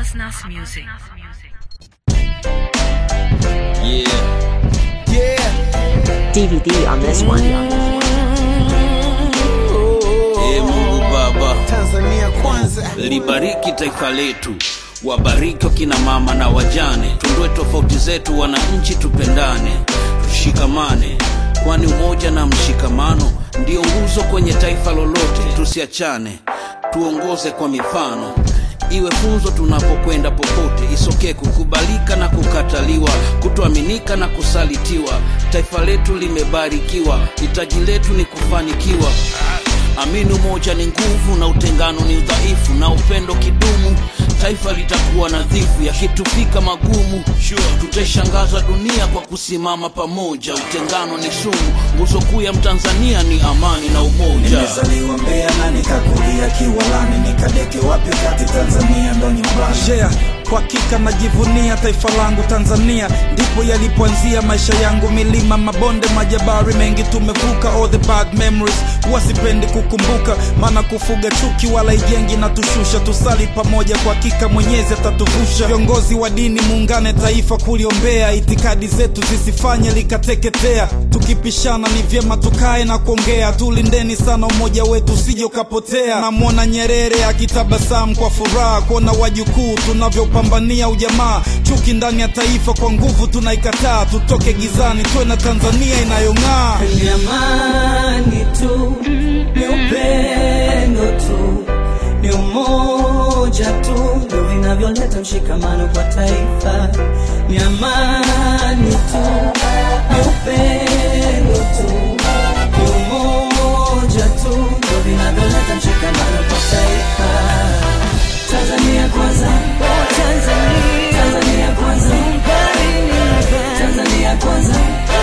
Asnas Music. DVD on this one. Mungu Baba, Tanzania kwanza, libariki taifa letu, wabariki kina mama na wajane, tundue tofauti zetu wananchi, tupendane, tushikamane, kwani umoja na mshikamano ndio nguzo kwenye taifa lolote. Tusiachane, tuongoze kwa mifano, iwe funzo tunapokwenda popote, isokee kukubalika na kukataliwa, kutoaminika na kusalitiwa. Taifa letu limebarikiwa, hitaji letu ni kufanikiwa. Amini umoja ni nguvu na utengano ni udhaifu, na upendo kidumu taifa litakuwa nadhifu. Yakitufika magumu, tutaishangaza dunia kwa kusimama pamoja. Utengano ni sumu, nguzo kuu ya Mtanzania ni amani na umoja. nimezaliwa Mbeya na nikakulia Kiwalani, nikadeke wapi kati Tanzania ndo nyumbani. Kwa hakika najivunia taifa langu Tanzania, ndipo yalipoanzia maisha yangu. Milima, mabonde, majabari mengi tumevuka, all the bad memories wasipendi kukumbuka, maana kufuga chuki wala ijengi na tushusha. Tusali pamoja, kwa hakika Mwenyezi atatuvusha. Viongozi wa dini muungane taifa kuliombea, itikadi zetu zisifanye likateketea. Tukipishana ni vyema tukae na kuongea, tulindeni sana umoja wetu usije ukapotea. Namuona Nyerere akitabasamu kwa furaha, kuona wajukuu tunavyopambania ujamaa. Chuki ndani ya taifa kwa nguvu tunaikataa, tutoke gizani tuwe na Tanzania inayong'aa. Ni amani tu, ni upendo tu, ni umoja tu, ndio vinavyoleta mshikamano kwa taifa. Ni amani tu, ni upendo tu, ni umoja tu, ndio vinavyoleta mshikamano kwa taifa. Tanzania kwanza, Tanzania, Tanzania kwanza, Tanzania kwanza,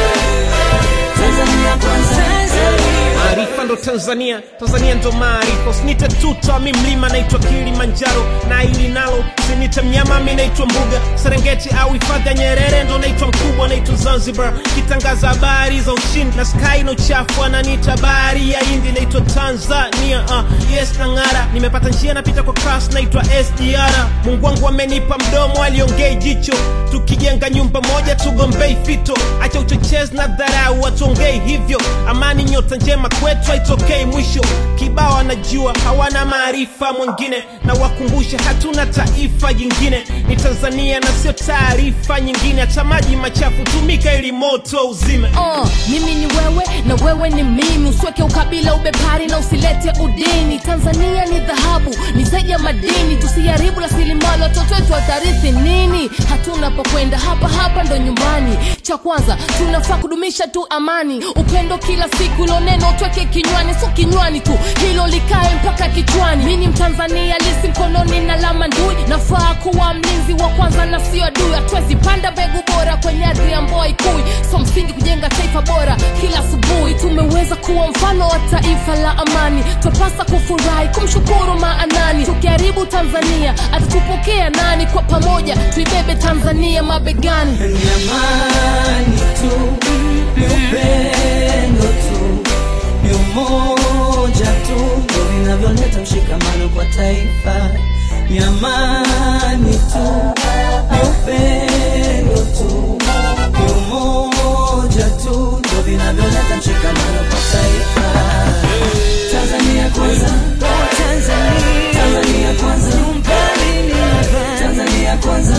Tanzania kwanza. Maarifa ndo Tanzania, Tanzania ndo maarifa. Usinite tuta, mi mlima naitwa Kilimanjaro, na ili nalo usinite mnyama, mi naitwa mbuga. Serengeti au hifadhi ya Nyerere ndo naitwa mkubwa, naitwa Zanzibar. Kitangaza habari za ushindi na sky no chafu, ananiita bahari ya Hindi, naitwa Tanzania. Yes na ngara, nimepata njia napita kwa class, naitwa SGR. Mungu wangu amenipa mdomo, aliongei jicho, tukijenga nyumba moja tugombei fito. Acha uchochezi na dharau, watuongei hivyo. Amani nyota njema kwetu haitokei mwisho. Kibao anajua hawana maarifa mwingine, na wakumbusha hatuna taifa jingine. Ni Tanzania na sio taarifa nyingine. Acha maji machafu tumika ili moto uzime. Mimi ni wewe na wewe ni mimi, usiweke ukabila ubepari na usilete udini. Tanzania ni dhahabu, ni zaidi ya madini, tusiharibu rasilimali, watoto wetu watarithi nini? Hatuna pa kwenda, hapa hapa ndo nyumbani. Cha kwanza tunafaa kudumisha tu amani, upendo kila siku. Ilo neno tweke kinywani, so kinywani tu, hilo likae mpaka kichwani. Mimi ni Mtanzania lisi mkononi na lama ndui, nafaa kuwa mlinzi wa kwanza na sio adui. Hatuwezi panda mbegu bora kwenye ardhi ya Mboa Ikui, so msingi kujenga taifa bora kila asubuhi. Tumeweza kuwa mfano wa taifa la amani, tupasa kufurahi kumshukuru maanani. Tukiharibu Tanzania atatupokea nani? Kwa pamoja tuibebe Tanzania mabegani. Ni amani tu, ni upendo tu, ni umoja tu, ndio vinavyoleta mshikamano kwa taifa. Ni amani tu, ni upendo tu, ni umoja tu, ndio vinavyoleta mshikamano kwa taifa. Tanzania kwanza, Tanzania, Tanzania kwanza, Tanzania kwanza,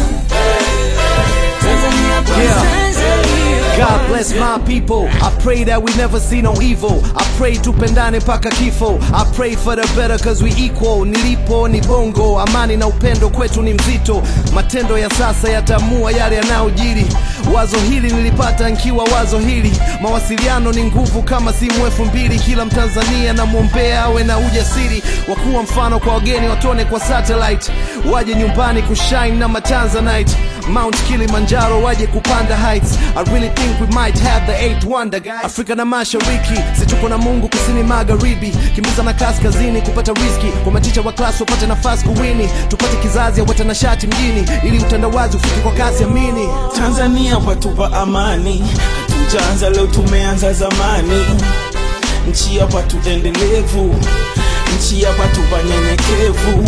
Tanzania kwanza. God bless my people. I pray that we never see no evil. I pray tupendane paka kifo. I pray for the better cause we equal. Nilipo ni bongo, amani na upendo kwetu ni mzito. Matendo ya sasa yatamua yale yanayojiri. Wazo hili nilipata nkiwa wazo hili. Mawasiliano ni nguvu kama simu 2000. Kila Mtanzania na muombea awe na ujasiri wa kuwa mfano kwa wageni, watone kwa satellite, waje nyumbani kushine na Matanzanite. Mount Kilimanjaro waje kupanda heights. I really think we might have the 8th wonder, guys. Afrika na mashariki, situko na Mungu kusini magharibi. Kimbiza na kaskazini kupata riziki, kwa maticha wa class wapate nafasi kuwini. Tupate kizazi ya watanashati mjini, ili utandawazi ufike kwa kasi amini. Tanzania watupa amani, hatujaanza leo tumeanza zamani. Nchi ya watu endelevu, nchi ya watu wanyenyekevu,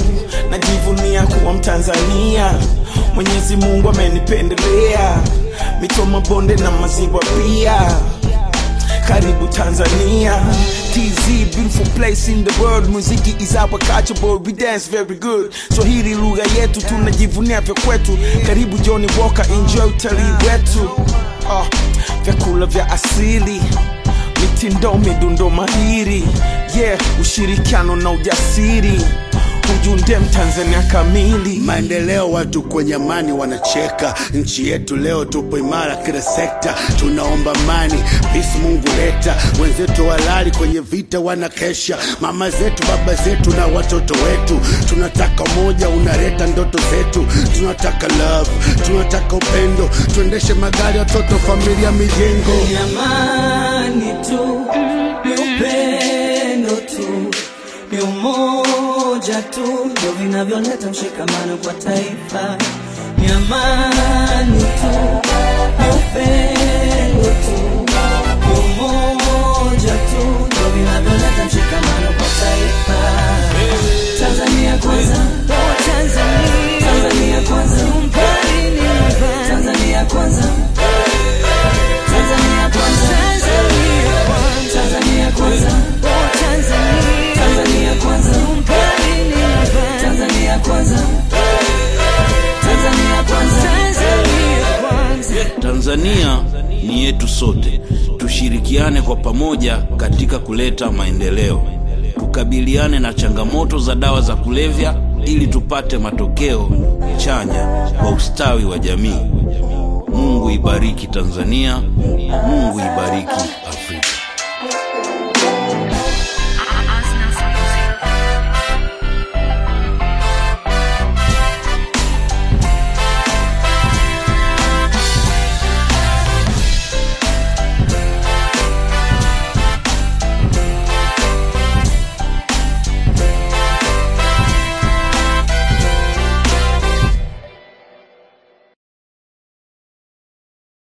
najivunia kuwa Mtanzania. Mwenyezi Mungu amenipendelea, mito, mabonde na maziwa pia. Karibu Tanzania. TZ, beautiful place in the world. Muziki is our culture, but we dance very good. Swahili lugha yetu, tunajivunia vya kwetu. Karibu Johnny Walker, enjoy utalii wetu. Vyakula vya asili, mitindo, midundo mahiri. Yeah, ushirikiano na ujasiri, ujunde Mtanzania kamili. Maendeleo, watu kwenye amani wanacheka. Nchi yetu leo tupo imara kila sekta. Tunaomba amani, peace Mungu leta. Wenzetu walali kwenye vita wanakesha. Mama zetu, baba zetu na watoto wetu. Tunataka moja unaleta ndoto zetu. Tunataka love, tunataka upendo. Tuendeshe magari, watoto, familia, mijengo. Ni amani tu, ni upendo tu, ni umoja tu, ndio vinavyoleta mshikamano kwa taifa. Ni amani tu, ni upendo tu, ni umoja tu, ndio vinavyoleta mshikamano kwa taifa. Tanzania kwanza, Tanzania kwanza, Tanzania kwanza, Tanzania kwanza, Tanzania kwanza, Tanzania kwanza, Tanzania kwanza, Tanzania kwanza. Tanzania ni yetu sote. Tushirikiane kwa pamoja katika kuleta maendeleo. Tukabiliane na changamoto za dawa za kulevya ili tupate matokeo chanya kwa ustawi wa jamii. Mungu ibariki Tanzania. Mungu ibariki Afrika.